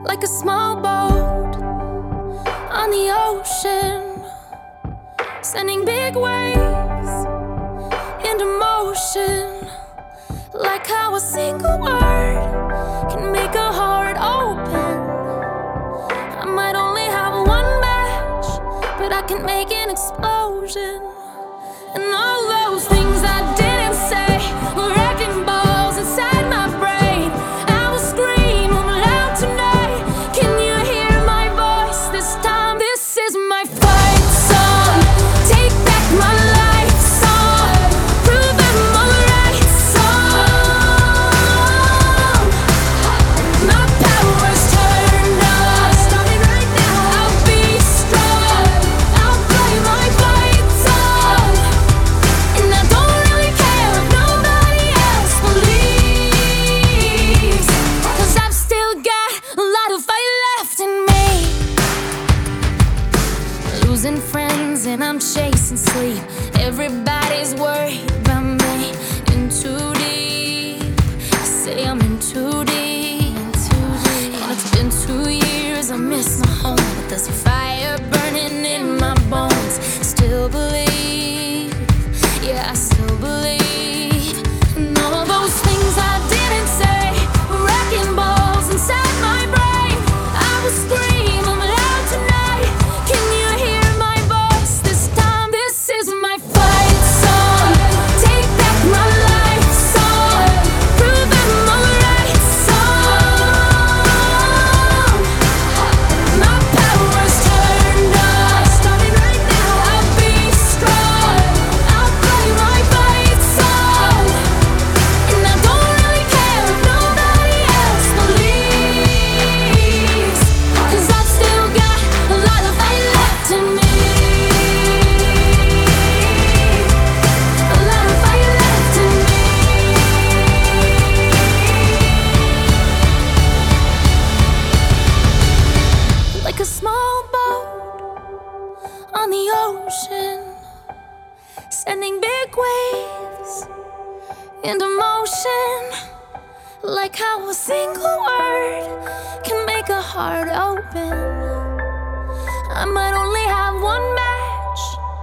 like a small boat on the ocean, sending big waves into motion, like how a single word can make a heart open. I might only have one match, but I can make an explosion. And all those things I didn't say were wrecking balls inside my brain. I will scream loud tonight. Can you hear my voice this time? This is my fight song. Take back my life song. Prove I'm alright song. My power's turned on. Starting right now. I'll be strong. I'll play my fight song. And I don't really care if nobody else believes, 'cause I've still got a lot of fight left in me. Losing friends and I'm chasing sleep. Everybody's worried about me. In too deep. Say I'm in too deep. And it's been 2 years, I miss my home, but there's a fire burning in my bones. Still believe, yeah, I still believe. And all those things I didn't say were wrecking balls inside my brain. I will scream loud tonight. Can you hear my voice this time? This is my fight song. Take back my life song. Prove I'm alright song. My power's turned on. Starting right now. I'll be strong. I'll play my fight song. And I don't really care if nobody else believes, 'cause I've still got a lot of fight left in me. A lot of fight left in me. Like a small boat on the ocean, sending big waves into motion, like how a single word can make a heart open. I might only have one match,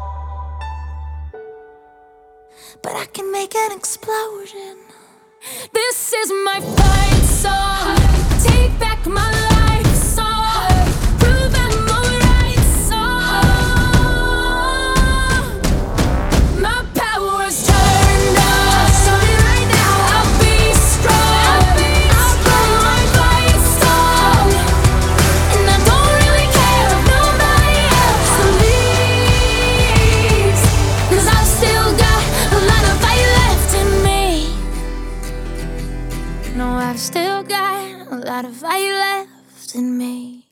but I can make an explosion. This is my fight song. Take back my life song. Prove I'm alright song. My power's turned on. Starting right now. I'll be strong. I'll play my fight song. And I don't really care if nobody else believes, 'cause I've still got a lot of fight left in me. No, I've still got a lot of fight left in me.